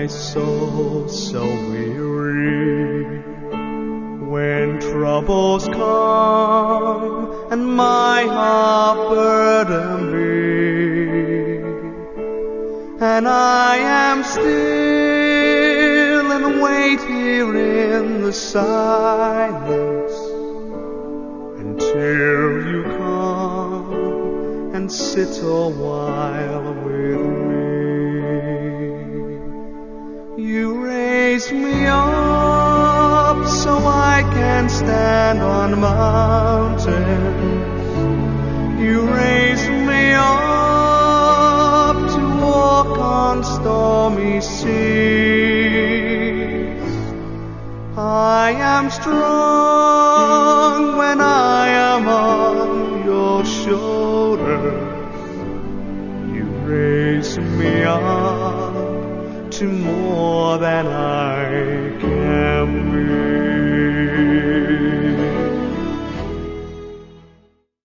my soul so weary, when troubles come and my heart burden be, and I am still and wait here in the silence until you come and sit a while with me. You raise me up so I can stand on mountains. You raise me up to walk on stormy seas. I am strong when I am on your shoulders. You raise me up to more than I